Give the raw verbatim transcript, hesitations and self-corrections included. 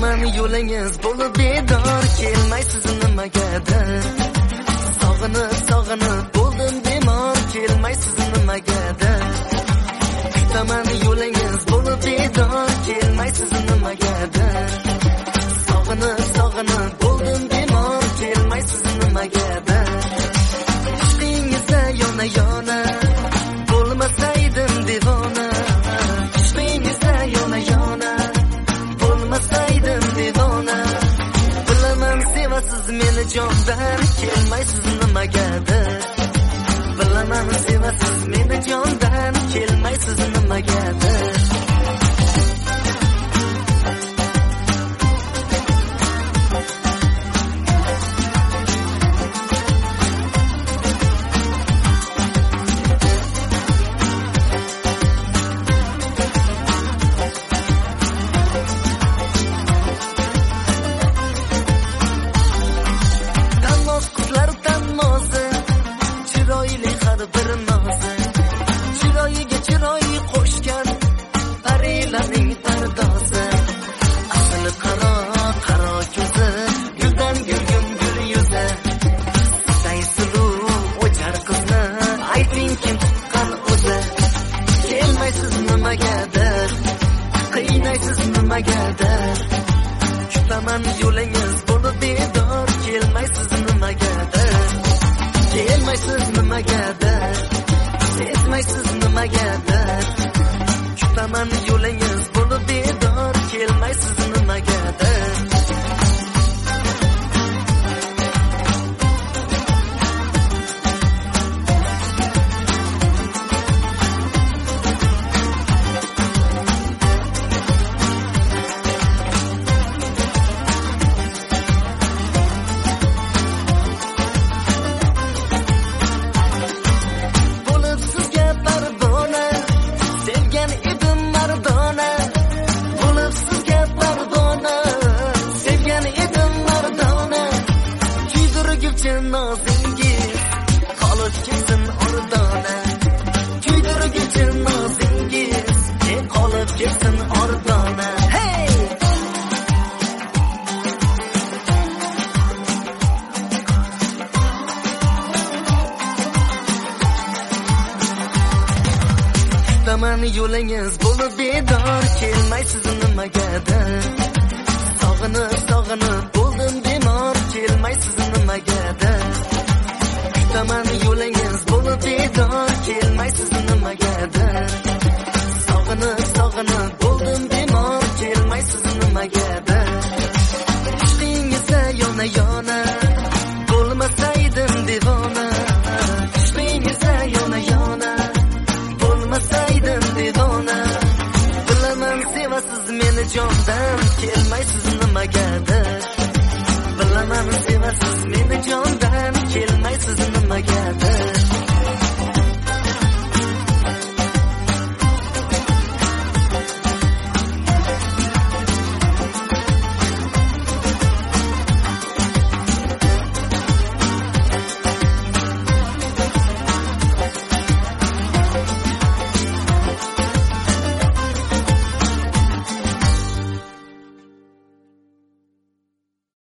Kutaman yo'lingiz bo'lib bedor, kelmaysiz nimagadir. Sog'inib, sog'inib bo'ldim bemor, kelmaysiz nimagadir. Kutaman yo'lingiz bo'lib bedor, kelmaysiz nimagadir. Sog'inib, sog'inib bo'ldim bemor, kelmaysiz nimagadir. Ishqingizda yona yona bo'lmasaydim devona. Ishqingizda yona yona bo'lmasaydim devona. Bilaman sevasiz meni jondan, kelmaysiz nimagadir. Bilaman sevasiz meni jondan, kelmaysiz nimagadir. Bir nozi chiroyiga chiroy qo'shgan parilarning pardozi. Asli qaro qaro ko'zi, guldan gulgum gul yuzi. Saysulu o'jar qizni, ayting kim tuqqan o'zi. Kelmaysiz nimagadir, qiynaysiz nimagadir. Kutaman yo'lingiz bo'lib bedor, kelmaysiz nimagadir. Kelmaysiz nimagadir, sezmaysiz nimagadir. Kutaman yo'lingiz bo'lib bedor, kelmaysiz nimagadir. Nozingiz qolib ketsin ordona. Kuydirgich nozingiz qolib ketsin ordona. Hey! Kutaman yo'lingiz bo'lib bedor, kelmaysiz nimagadir. Sog'inib, sog'inib bo'ldim bemor, kelmaysiz nimagadir. Kutaman yo'lingiz bo'lib bedor, kelmaysiz nimagadir. Sog'inib, sog'inib bo'ldim bemor, kelmaysiz nimagadir. Ishqingizda yona yona bo'lmasaydim devona. Ishqingizda yona yona bo'lmasaydim devona. Bilaman sevasiz meni jondan, kelmaysiz nimagadir. Bilaman sevasiz meni